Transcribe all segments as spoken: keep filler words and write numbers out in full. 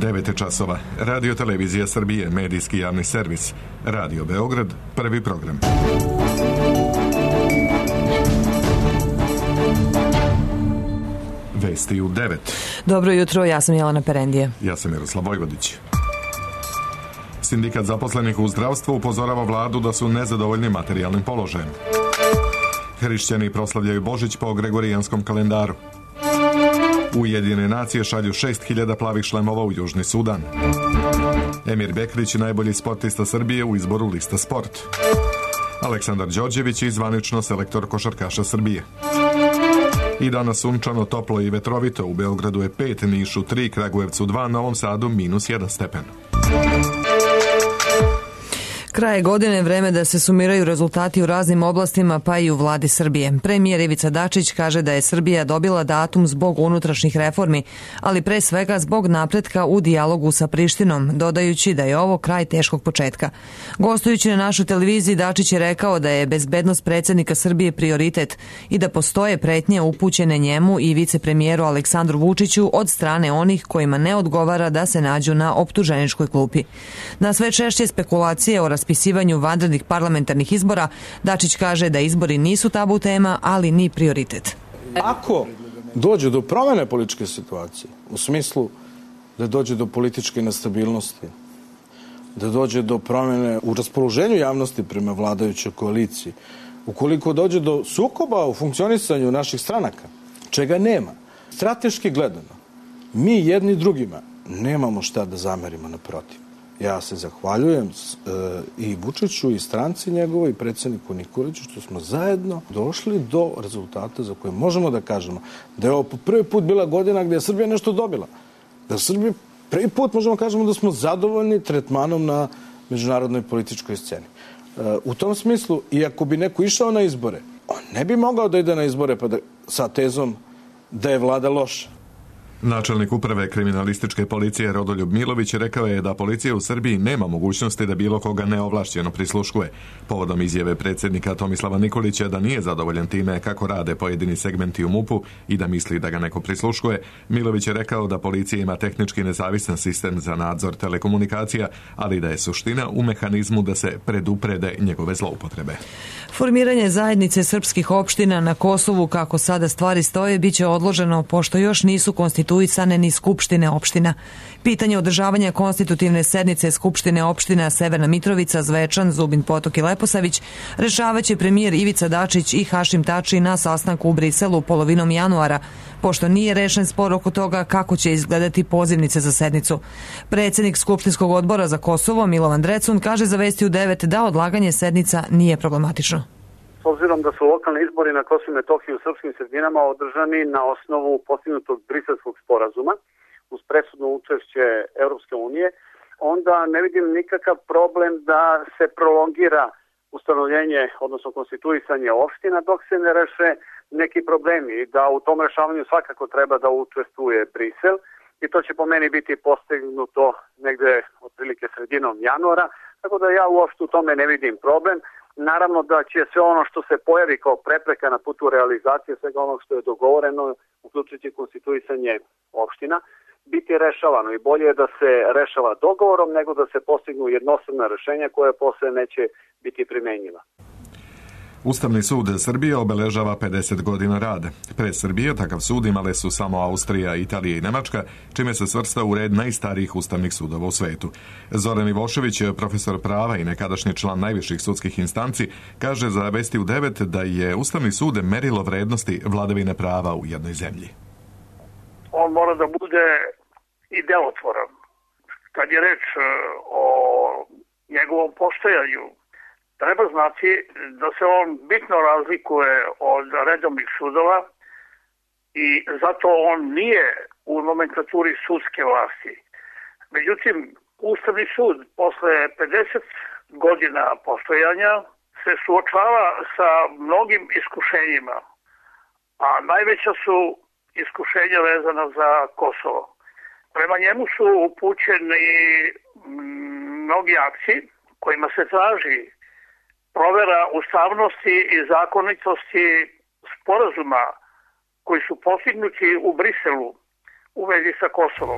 devet je časova. Radio Televizija Srbije, medijski javni servis. Radio Beograd, prvi program. Vesti u devet. Dobro jutro, ja sam Jelena Perendije. Ja sam Miroslav Vojvodić. Sindikat zaposlenih u zdravstvu upozorava vladu da su nezadovoljni materijalnim položajem. Hrišćani proslavljaju Božić po Gregorijanskom kalendaru. Ujedinjene nacije šalju šest hiljada plavih šlemova u Južni Sudan. Emir Bekrić, najbolji sportista Srbije u izboru lista Sport. Aleksandar Đorđević i zvanično selektor košarkaša Srbije. I danas sunčano, toplo i vetrovito. U Beogradu je pet, Nišu tri, Kragujevcu dva, Novom Sadu minus jedan stepen. Kraj godine je vreme da se sumiraju rezultati u raznim oblastima, pa i u vladi Srbije. Premijer Ivica Dačić kaže da je Srbija dobila datum zbog unutrašnjih reformi, ali pre svega zbog napretka u dijalogu sa Prištinom, dodajući da je ovo kraj teškog početka. Gostujući na našoj televiziji, Dačić je rekao da je bezbednost predsjednika Srbije prioritet i da postoje pretnje upućene njemu i vicepremijeru Aleksandru Vučiću od strane onih kojima ne odgovara da se nađu na optuženičkoj klupi. Na sve češće spekulacije o raspisivanju vanrednih parlamentarnih izbora, Dačić kaže da izbori nisu tabu tema, ali ni prioritet. Ako dođe do promjene političke situacije, u smislu da dođe do političke nestabilnosti, da dođe do promjene u raspoloženju javnosti prema vladajućoj koaliciji, ukoliko dođe do sukoba u funkcionisanju naših stranaka, čega nema, strateški gledano, mi jedni drugima nemamo šta da zamerimo, naprotiv. Ja se zahvaljujem e, i Vučiću i stranci njegovoj i predsjedniku Nikoliću što smo zajedno došli do rezultata za koje možemo da kažemo da je ovo prvi put bila godina gdje je Srbija nešto dobila. Da Srbija prvi put možemo kažemo da smo zadovoljni tretmanom na međunarodnoj političkoj sceni. E, u tom smislu, iako bi neko išao na izbore, on ne bi mogao da ide na izbore pa da, sa tezom da je vlada loša. Načelnik uprave kriminalističke policije Rodoljub Milović rekao je da policija u Srbiji nema mogućnosti da bilo koga neovlašćeno prisluškuje. Povodom izjave predsjednika Tomislava Nikolića da nije zadovoljan time kako rade pojedini segmenti u MUP-u i da misli da ga neko prisluškuje, Milović je rekao da policija ima tehnički nezavisan sistem za nadzor telekomunikacija, ali da je suština u mehanizmu da se preduprede njegove zloupotrebe. Formiranje zajednice srpskih opština na Kosovu, kako sada stvari stoje, bit će odloženo pošto još nisu konstituisane ni skupštine opština. Pitanje održavanja konstitutivne sednice Skupštine opština Severna Mitrovica, Zvečan, Zubin Potok i Leposavić rešavaće premijer Ivica Dačić i Hašim Tači na sastanku u Briselu polovinom januara, pošto nije rešen spor oko toga kako će izgledati pozivnice za sednicu. Predsjednik Skupštinskog odbora za Kosovo, Milovan Drecun, kaže za Vesti u devet da odlaganje sednica nije problematično. S obzirom da su lokalni izbori na Kosovu i Metohiji u srpskim sredinama održani na osnovu postignutog briselskog sporazuma uz presudno učešće Europske unije, onda ne vidim nikakav problem da se prolongira ustanovljenje, odnosno konstituisanje opština dok se ne reše neki problemi i da u tom rešavanju svakako treba da učestvuje Brisel i to će po meni biti postignuto negde otprilike sredinom januara, tako da ja uopšte u tome ne vidim problem. Naravno da će sve ono što se pojavi kao prepreka na putu realizacije svega onog što je dogovoreno, uključujući konstituisanje opština, biti rešavano i bolje je da se rešava dogovorom nego da se postignu jednostavna rešenja koje posle neće biti primenjiva. Ustavni sud Srbije obeležava pedeset godina rada. Pre Srbije takav sud imale su samo Austrija, Italija i Nemačka, čime se svrsta u red najstarijih ustavnih sudova u svetu. Zoran Ivošević, profesor prava i nekadašnji član najviših sudskih instanci, kaže za Vesti u devet da je Ustavni sud merilo vrednosti vladavine prava u jednoj zemlji. On mora da bude i delotvoran. Kad je reč o njegovom postojanju, treba znati da se on bitno razlikuje od redovnih sudova i zato on nije u nomenklaturi sudske vlasti. Međutim, Ustavni sud posle pedeset godina postojanja se suočava sa mnogim iskušenjima, a najveća su iskušenja vezana za Kosovo. Prema njemu su upućeni mnogi akti kojima se traži provera ustavnosti i zakonitosti sporazuma koji su postignuti u Briselu u vezi sa Kosovom.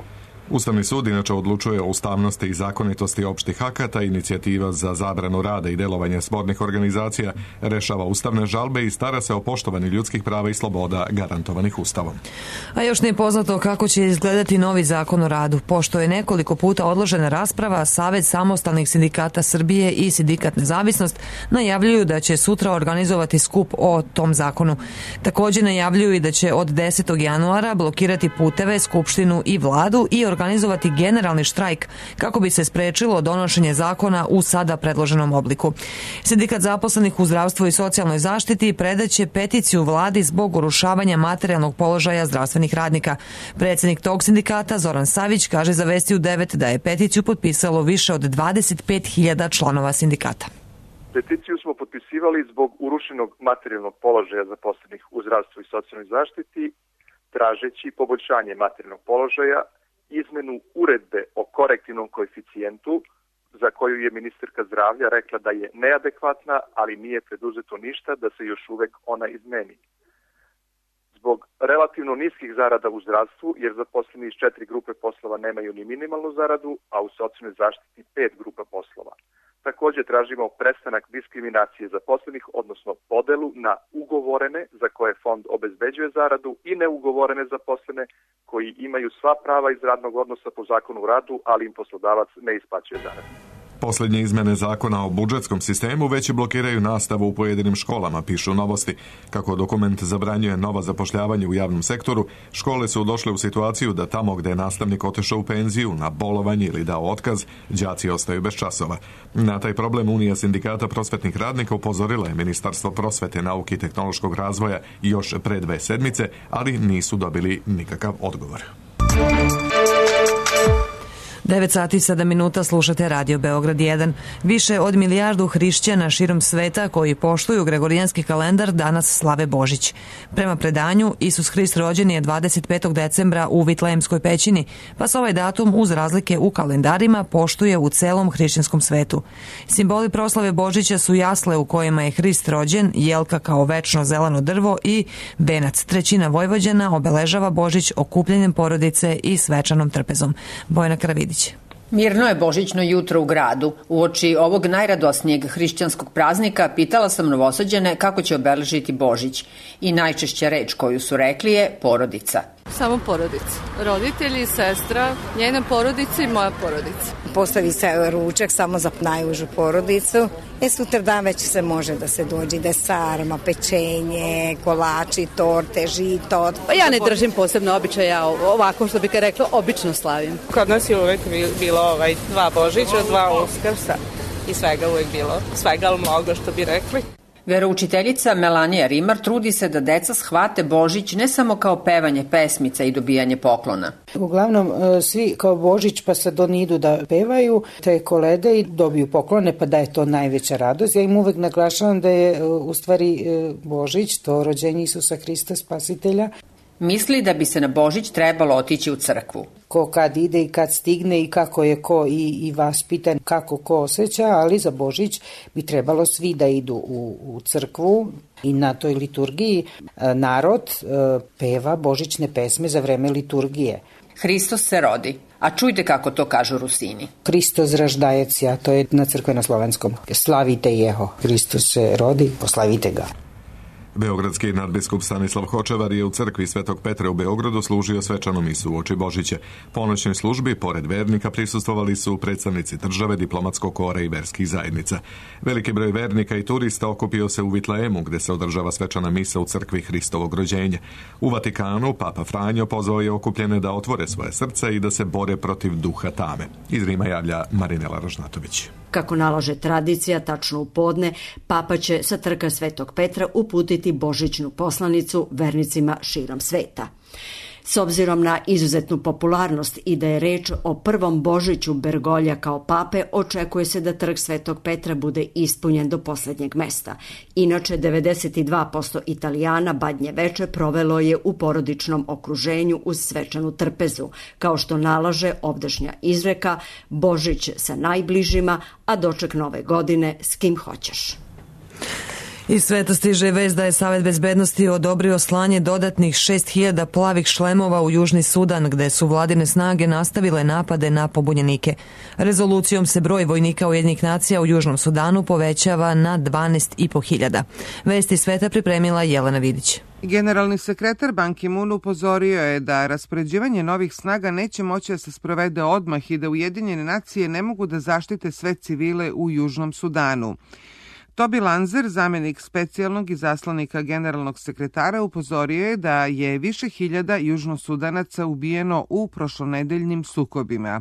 Ustavni sud inače odlučuje o ustavnosti i zakonitosti opštih akata, inicijativa za zabranu rada i delovanja spornih organizacija, rešava ustavne žalbe i stara se o poštovanju ljudskih prava i sloboda garantovanih Ustavom. A još nije poznato kako će izgledati novi zakon o radu. Pošto je nekoliko puta odložena rasprava, Savet samostalnih sindikata Srbije i Sindikat Nezavisnost najavljuju da će sutra organizovati skup o tom zakonu. Također najavljuju i da će od desetog januara blokirati puteve, skupštinu i vladu i organizovati generalni štrajk kako bi se sprečilo donošenje zakona u sada predloženom obliku. Sindikat zaposlenih u zdravstvu i socijalnoj zaštiti predaće peticiju vladi zbog urušavanja materijalnog položaja zdravstvenih radnika. Predsjednik tog sindikata Zoran Savić kaže za Vesti u devet da je peticiju potpisalo više od dvadeset pet hiljada članova sindikata. Peticiju smo potpisivali zbog urušenog materijalnog položaja zaposlenih u zdravstvu i socijalnoj zaštiti, tražeći poboljšanje materijalnog položaja, izmenu uredbe o korektivnom koeficijentu, za koju je ministarka zdravlja rekla da je neadekvatna, ali nije preduzeto ništa da se još uvek ona izmeni. Zbog relativno niskih zarada u zdravstvu, jer zaposleni iz četiri grupe poslova nemaju ni minimalnu zaradu, a u socijalnoj zaštiti pet grupa poslova. Također tražimo prestanak diskriminacije zaposlenih, odnosno podelu na ugovorene za koje fond obezbeđuje zaradu i neugovorene zaposlene koji imaju sva prava iz radnog odnosa po zakonu o radu, ali im poslodavac ne isplaćuje zaradu. Posljednje izmene zakona o budžetskom sistemu već blokiraju nastavu u pojedinim školama, pišu Novosti. Kako dokument zabranjuje nova zapošljavanja u javnom sektoru, škole su došle u situaciju da tamo gde je nastavnik otišao u penziju, na bolovanje ili dao otkaz, đaci ostaju bez časova. Na taj problem Unija sindikata prosvetnih radnika upozorila je Ministarstvo prosvete, nauke i tehnološkog razvoja još pre dve sedmice, ali nisu dobili nikakav odgovor. devet sati i sedam minuta, slušate Radio Beograd jedan. Više od milijardu hrišćana širom sveta koji poštuju gregorijanski kalendar danas slave Božić. Prema predanju, Isus Hrist rođen je dvadeset petog decembra u Vitlejemskoj pećini, pa se ovaj datum uz razlike u kalendarima poštuje u celom hrišćanskom svetu. Simboli proslave Božića su jasle u kojima je Hrist rođen, jelka kao večno zeleno drvo i benac. Trećina Vojvođana obeležava Božić okupljanjem porodice i svečanom trpezom. Bojana Karavidić. Mirno je božićno jutro u gradu. Uoči ovog najradosnijeg hrišćanskog praznika pitala sam Novosađane kako će obeležiti Božić. I najčešća reč koju su rekli je porodica. Samo porodica. Roditelji, sestra, njena porodica i moja porodica. Postavi se ručak samo za najužu porodicu. E sutra dan već se može da se dođe da sarma, pečenje, kolači, torte, žito. Pa ja ne držim posebno običaja, ovako što bih rekla, obično slavim. Kod nas je uvek bilo ovaj, dva Božića, dva Uskrsa i svega uvek bilo. Svega, ali mnogo što bi rekli. Veroučiteljica Melanija Rimar trudi se da deca shvate Božić ne samo kao pevanje pesmica i dobijanje poklona. Uglavnom svi kao Božić pa sad oni idu da pevaju te kolede i dobiju poklone, pa da je to najveća radost. Ja im uvek naglašavam da je u stvari Božić to rođenje Isusa Hrista Spasitelja. Misli da bi se na Božić trebalo otići u crkvu. Ko kad ide i kad stigne i kako je ko i, i vaspitan, kako ko osjeća, ali za Božić bi trebalo svi da idu u, u crkvu i na toj liturgiji narod peva božićne pesme za vreme liturgije. Hristos se rodi, a čujte kako to kažu Rusini. Hristos raždajec, ja, to je na crkveno-slovenskom. Slavite jeho, Hristos se rodi, poslavite ga. Beogradski nadbiskup Stanislav Hočevar je u crkvi Svetog Petra u Beogradu služio svečanu misu uoči Božića. Ponoćnoj službi, pored vernika, prisustvovali su predstavnici države, diplomatskog kora i verskih zajednica. Veliki broj vernika i turista okupio se u Vitlejemu, gde se održava svečana misa u crkvi Hristovog rođenja. U Vatikanu Papa Franjo pozvao je okupljene da otvore svoje srca i da se bore protiv duha tame. Iz Rima javlja Marinela Ražnatović. Kako nalaže tradicija, tačno u podne, Papa će sa trka Svetog Petra uputiti božićnu poslanicu vernicima širom sveta. S obzirom na izuzetnu popularnost i da je reč o prvom Božiću Bergolja kao pape, očekuje se da trg Svetog Petra bude ispunjen do posljednjeg mesta. Inače, devedeset dva posto Italijana badnje veče provelo je u porodičnom okruženju uz svečanu trpezu, kao što nalaže ovdašnja izreka Božić sa najbližima, a doček nove godine s kim hoćeš. Iz sveta stiže vest da je Savet bezbednosti odobrio slanje dodatnih šest hiljada plavih šlemova u Južni Sudan, gde su vladine snage nastavile napade na pobunjenike. Rezolucijom se broj vojnika Ujedinjenih nacija u Južnom Sudanu povećava na dvanaest i po hiljada. Vesti sveta pripremila Jelena Vidić. Generalni sekretar Ban Ki-moon upozorio je da raspoređivanje novih snaga neće moći da se sprovede odmah i da Ujedinjene nacije ne mogu da zaštite sve civile u Južnom Sudanu. Toby Lanzer, zamenik specijalnog izaslanika generalnog sekretara, upozorio je da je više hiljada južnosudanaca ubijeno u prošlonedeljnim sukobima.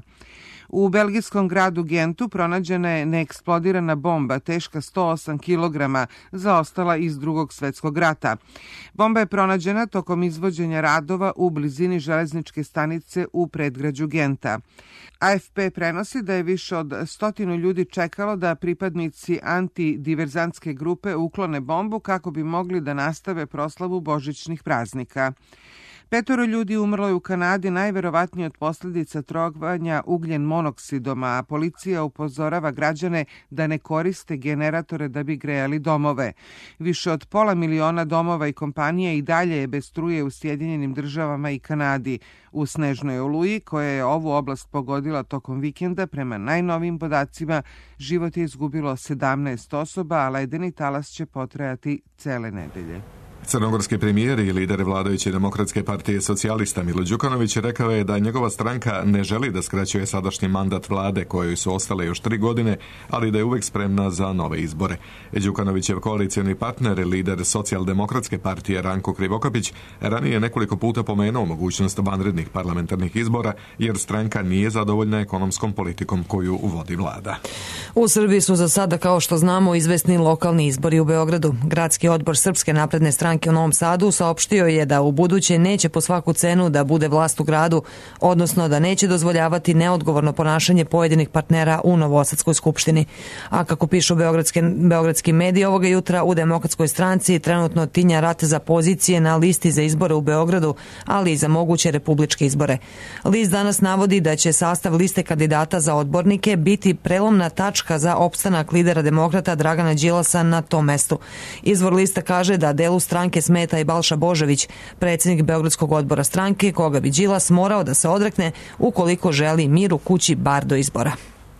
U belgijskom gradu Gentu pronađena je neeksplodirana bomba teška sto osam kilograma, zaostala iz Drugog svetskog rata. Bomba je pronađena tokom izvođenja radova u blizini železničke stanice u predgrađu Genta. A F P prenosi da je više od stotinu ljudi čekalo da pripadnici antidiverzantske grupe uklone bombu kako bi mogli da nastave proslavu božićnih praznika. Petoro ljudi umrlo je u Kanadi, najverovatnije od posljedica trovanja ugljen monoksidom, a policija upozorava građane da ne koriste generatore da bi grejali domove. Više od pola miliona domova i kompanija i dalje je bez struje u Sjedinjenim državama i Kanadi. U snežnoj oluji, koja je ovu oblast pogodila tokom vikenda, prema najnovijim podacima, život je izgubilo sedamnaest osoba, a ledeni talas će potrajati cele nedelje. Crnogorski premijer i lider vladajuće Demokratske partije socijalista Milo Đukanović rekao je da njegova stranka ne želi da skraćuje sadašnji mandat vlade kojoj su ostale još tri godine, ali da je uvek spremna za nove izbore. Đukanovićev koalicijni partner, lider Socijaldemokratske partije Ranko Krivokapić, ranije nekoliko puta pomenuo mogućnost vanrednih parlamentarnih izbora jer stranka nije zadovoljna ekonomskom politikom koju vodi vlada. U Srbiji su za sada, kao što znamo, izvesni lokalni izbori u Beogradu. Gradski odbor Srpske napredne stranke u Novom Sadu saopštio je da u buduće neće po svaku cenu da bude vlast u gradu, odnosno da neće dozvoljavati neodgovorno ponašanje pojedinih partnera u Novosadskoj skupštini. A kako pišu beogradski, beogradski mediji ovoga jutra, u Demokratskoj stranci trenutno tinja rat za pozicije na listi za izbore u Beogradu, ali i za moguće republičke izbore. List danas navodi da će sastav liste kandidata za odbornike biti prelomna tačka za opstanak lidera demokrata Dragana Đilasa na tom mestu. Izvor lista kaže da delu stranke smeta i Balša Božović, predsjednik Beogradskog odbora stranke, koga bi Đilas morao da se odrekne ukoliko želi mir u kući bar do izbora.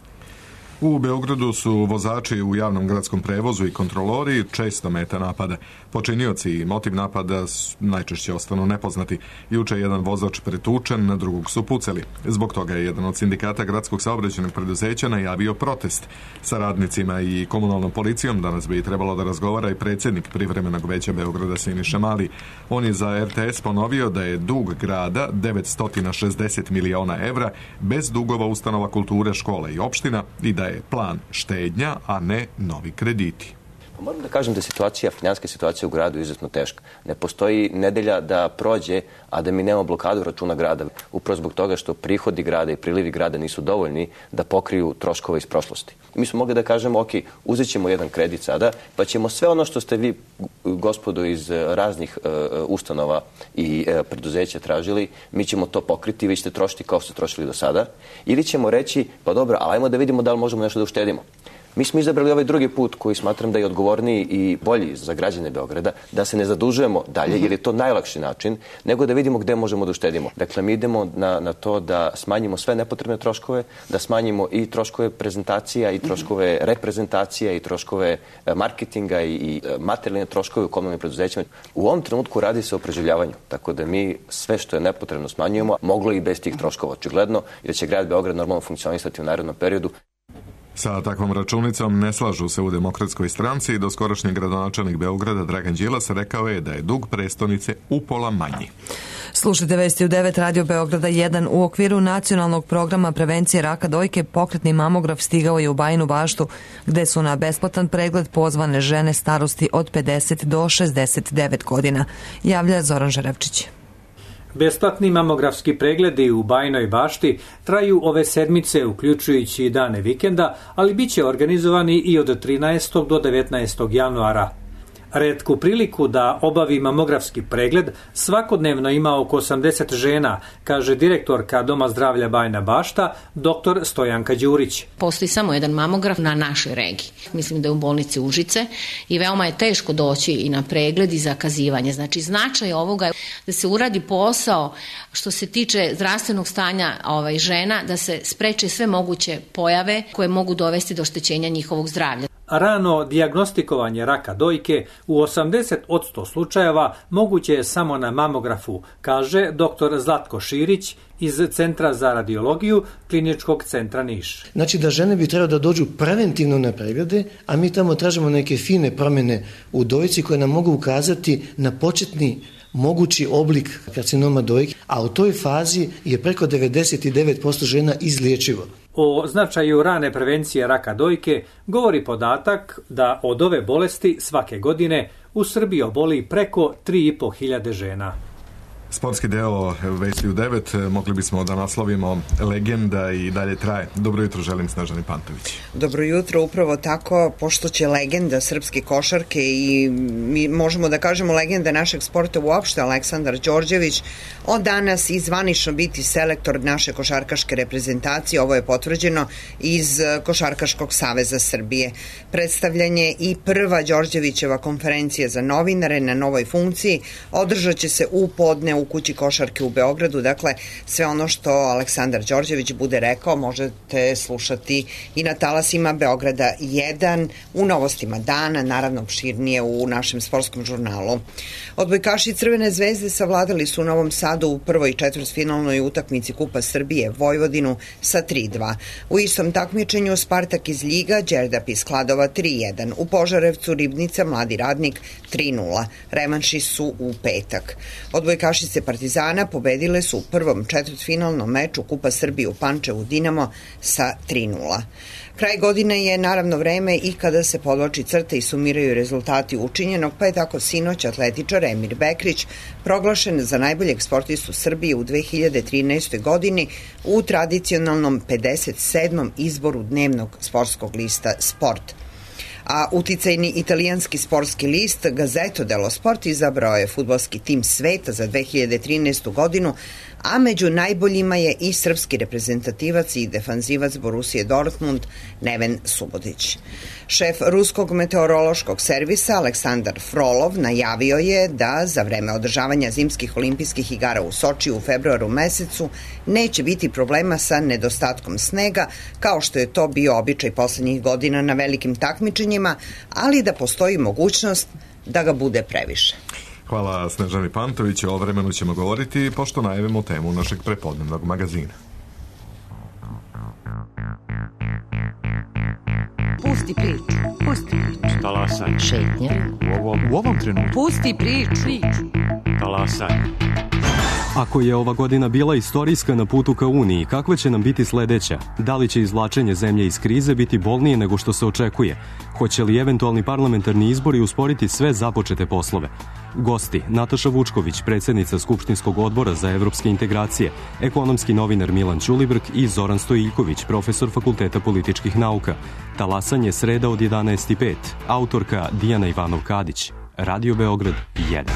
U Beogradu su vozači u javnom gradskom prevozu i kontrolori često meta napada. Počinioci i motiv napada najčešće ostanu nepoznati. Juče je jedan vozač pretučen, na drugog su pucali. Zbog toga je jedan od sindikata gradskog saobraćajnog preduzeća najavio protest. Sa radnicima i komunalnom policijom danas bi trebalo da razgovara i predsjednik privremenog veća Beograda Siniša Mali. On je za R T S ponovio da je dug grada devetsto šezdeset miliona evra bez dugova ustanova kulture, škola i opština i da je plan štednja, a ne novi krediti. Moram da kažem da je situacija, finansijska situacija u gradu izuzetno teška. Ne postoji nedelja da prođe, a da mi nemamo blokadu računa grada. Upravo zbog toga što prihodi grada i prilivi grada nisu dovoljni da pokriju troškove iz prošlosti. I mi smo mogli da kažemo, ok, uzet ćemo jedan kredit sada, pa ćemo sve ono što ste vi, gospodo, iz raznih uh, ustanova i uh, preduzeća tražili, mi ćemo to pokriti, vi ćete trošiti kao što ste trošili do sada. Ili ćemo reći, pa dobro, ali ajmo da vidimo da li možemo nešto da uštedimo. Mi smo izabrali ovaj drugi put koji smatram da je odgovorniji i bolji za građane Beograda, da se ne zadužujemo dalje, jer je to najlakši način, nego da vidimo gde možemo da uštedimo. Dakle, mi idemo na, na to da smanjimo sve nepotrebne troškove, da smanjimo i troškove prezentacija, i troškove reprezentacija, i troškove marketinga, i, i materijalne troškove u komunalnim preduzećima. U ovom trenutku radi se o preživljavanju, tako da mi sve što je nepotrebno smanjujemo, moglo i bez tih troškova, očigledno, i da će grad Beograd normalno funkcionisati u narednom periodu. Sa takvom računicom ne slažu se u Demokratskoj stranci i doskorašnji gradonačelnik Beograda Dragan Đilas rekao je da je dug prestonice upola manji. Slušajte vesti u devet Radio Beograda jedan. U okviru nacionalnog programa prevencije raka dojke pokretni mamograf stigao je u Bajinu Baštu, gde su na besplatan pregled pozvane žene starosti od pedeset do šezdeset devet godina. Javlja Zoran Žarevčić. Besplatni mamografski pregledi u Bajinoj Bašti traju ove sedmice, uključujući i dane vikenda, ali bit će organizovani i od trinaestog do devetnaestog januara. Retku priliku da obavi mamografski pregled svakodnevno ima oko osamdeset žena, kaže direktorka Doma zdravlja Bajina Bašta, doktor Stojanka Đurić. Postoji samo jedan mamograf na našoj regiji. Mislim da je u bolnici Užice i veoma je teško doći i na pregled i zakazivanje. Znači, značaj ovoga je da se uradi posao što se tiče zdravstvenog stanja ovaj, žena, da se spreče sve moguće pojave koje mogu dovesti do oštećenja njihovog zdravlja. Rano dijagnostikovanje raka dojke u osamdeset posto slučajeva moguće je samo na mamografu, kaže doktor Zlatko Širić iz Centra za radiologiju Kliničkog centra Niš. Znači da žene bi trebalo da dođu preventivno na preglede, a mi tamo tražimo neke fine promjene u dojci koje nam mogu ukazati na početni mogući oblik karcinoma dojke, a u toj fazi je preko devedeset devet posto žena izliječivo. O značaju rane prevencije raka dojke govori podatak da od ove bolesti svake godine u Srbiji oboli preko tri i po hiljade žena. Sportski deo vesti u devet mogli bismo da naslovimo legenda i dalje traje. Dobro jutro, želim Snežani Pantović. Dobro jutro, upravo tako, pošto će legenda srpske košarke i mi možemo da kažemo legenda našeg sporta uopšte, Aleksandar Đorđević, od danas i zvanično biti selektor naše košarkaške reprezentacije. Ovo je potvrđeno iz Košarkaškog saveza Srbije. Predstavljanje i prva Đorđevićeva konferencija za novinare na novoj funkciji održat će se u podne u kući košarke u Beogradu. Dakle, sve ono što Aleksandar Đorđević bude rekao možete slušati i na talasima Beograda jedan, u novostima dana, naravno opširnije u našem sportskom žurnalu. Odbojkaši Crvene zvezde savladali su u Novom Sadu u prvoj četvrtfinalnoj utakmici Kupa Srbije Vojvodinu sa tri dva. U istom takmičenju Spartak iz Ljiga, Đerdap iz Kladova tri jedan. U Požarevcu Ribnica Mladi Radnik tri nula. Revanši su u petak. Odbojkaši Partizana pobedile su u prvom četvrtfinalnom meču Kupa Srbije u Pančevu Dinamo sa tri nula. Kraj godine je naravno vreme i kada se podvlači crta i sumiraju rezultati učinjenog, pa je tako sinoć atletičar Emir Bekrić proglašen za najboljeg sportistu Srbije u dve hiljade trinaestoj. godini u tradicionalnom pedeset sedmom izboru dnevnog sportskog lista Sport. A uticajni italijanski sportski list Gazzetta dello Sport izabrao je fudbalski tim sveta za dve hiljade trinaestu. godinu, a među najboljima je i srpski reprezentativac i defanzivac Borusije Dortmund Neven Subotić. Šef ruskog meteorološkog servisa Aleksandar Frolov najavio je da za vreme održavanja zimskih olimpijskih igara u Sočiju u februaru mesecu neće biti problema sa nedostatkom snega, kao što je to bio običaj poslednjih godina na velikim takmičenjima, ali da postoji mogućnost da ga bude previše. Hvala Snežani Pantović, o vremenu ćemo govoriti pošto najavimo temu našeg prepodnevnog magazina. Pusti priču, pusti priču. Talasaj. Šetnja. U ovom, u ovom trenutku. Pusti priču. Talasaj. Ako je ova godina bila istorijska na putu ka Uniji, kakva će nam biti sledeća? Da li će izvlačenje zemlje iz krize biti bolnije nego što se očekuje? Hoće li eventualni parlamentarni izbori usporiti sve započete poslove? Gosti: Nataša Vučković, predsjednica Skupštinskog odbora za evropske integracije, ekonomski novinar Milan Ćulibrk i Zoran Stojiljković, profesor Fakulteta političkih nauka. Talasanje sreda od jedanaest i pet. Autorka Dijana Ivanov-Kadić. Radio Beograd jedan.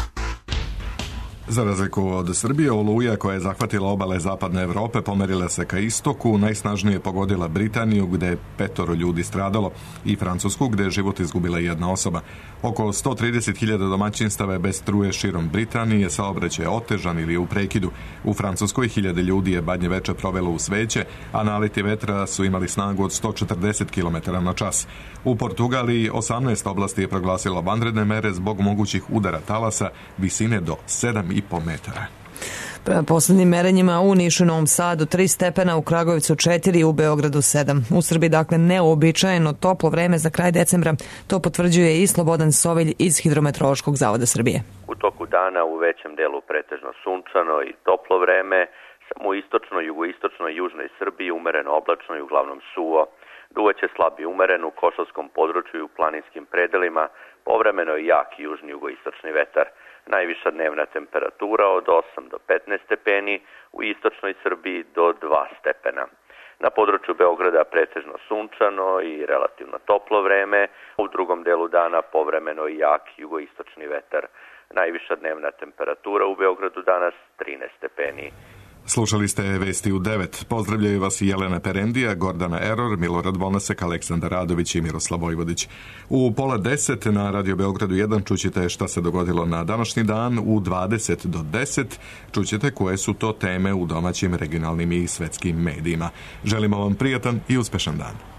Za razliku od Srbije, oluja koja je zahvatila obale zapadne Evrope pomerila se ka istoku, najsnažnije pogodila Britaniju gde je petoro ljudi stradalo i Francusku gde je život izgubila jedna osoba. Oko sto trideset hiljada domaćinstava je bez struje širom Britanije, saobraćaj je otežan ili u prekidu. U Francuskoj hiljade ljudi je badnje veče provelo u sveće, a naleti vetra su imali snagu od sto četrdeset kilometara na čas. U Portugaliji osamnaest oblasti je proglasilo vanredne mere zbog mogućih udara talasa visine do sedam i po metara. Prema poslednjim merenjima u Nišu i Novom Sadu tri stepena, u Kragujevcu četiri, u Beogradu sedam. U Srbiji dakle neobičajeno toplo vreme za kraj decembra. To potvrđuje i Slobodan Sovilj iz Hidrometeorološkog zavoda Srbije. U toku dana u većem delu pretežno sunčano i toplo vreme, samo u istočnoj, jugoistočnoj i južnoj Srbiji umereno oblačno i uglavnom suvo. Duvaće slab i umeren u Kosovskom području i u planinskim predelima, povremeno i jak južni jugoistočni vetar. Najviša dnevna temperatura od osam do petnaest stepeni, u istočnoj Srbiji do dva stepena. Na području Beograda pretežno sunčano i relativno toplo vreme. U drugom delu dana povremeno i jak jugoistočni vetar. Najviša dnevna temperatura u Beogradu danas trinaest stepeni. Slušali ste Vesti u devet. Pozdravljaju vas i Jelena Perendija, Gordana Eror, Milorad Bonasek, Aleksandar Radović i Miroslav Vojvodić. U pola deset na Radio Beogradu jedan čućete šta se dogodilo na današnji dan. U dvadeset do deset čućete koje su to teme u domaćim, regionalnim i svetskim medijima. Želimo vam prijatan i uspešan dan.